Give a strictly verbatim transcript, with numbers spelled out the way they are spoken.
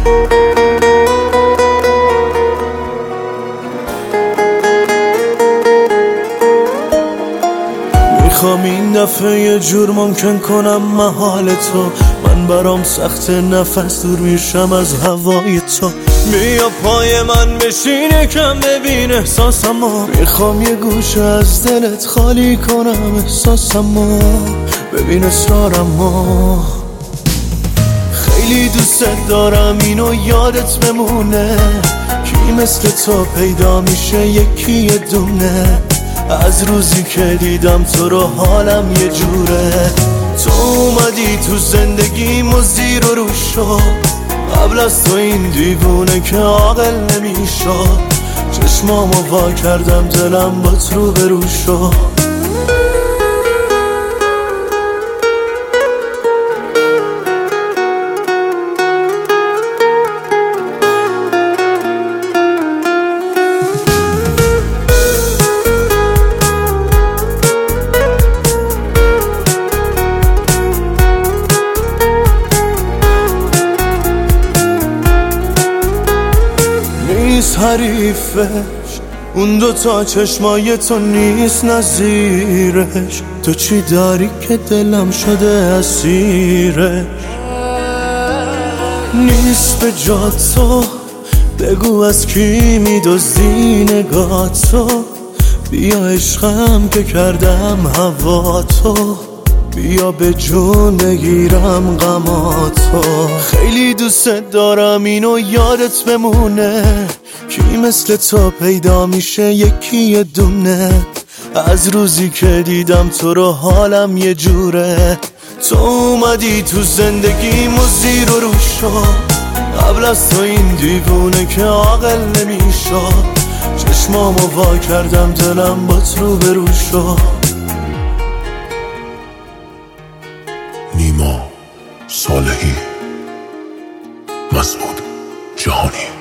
میخوام این دفعه یه جور ممکن کنم محال تو، من برام سخت نفس دور میشم از هوای تو. بیا پای من بشین یکم ببین احساسمو، میخوام یه گوشه از دلت خالی کنم احساسمو، ببین اصرارمو. خیلی دوست دارم اینو یادت بمونه، کی مثل تو پیدا میشه یکی یه دونه. از روزی که دیدم تو رو حالم یه جوره، تو اومدی تو زندگیم و زیر و رو شد. قبل از تو این دیوونه که عاقل نمیشد، چشمامو وا کردم دلم با تو رو به رو شد. نیست حریفش اون دوتا چشمای تو، نیست نظیرش. تو چی داری که دلم شده اسیرش؟ نیست به جا تو، بگو از کی میدزدی نگاه تو. بیا عشقم که کردم هوا تو، بیا به جون بگیرم غماتو. خیلی دوست دارم اینو یادت بمونه، کی مثل تو پیدا میشه یکی یه دونه. از روزی که دیدم تو رو حالم یه جوره، تو اومدی تو زندگیم و زیر و رو شد. قبل از تو این دیوونه که عاقل نمیشد، چشمامو وا کردم دلم با تو به رو شد. نیما صالحی، مسعود جهانی.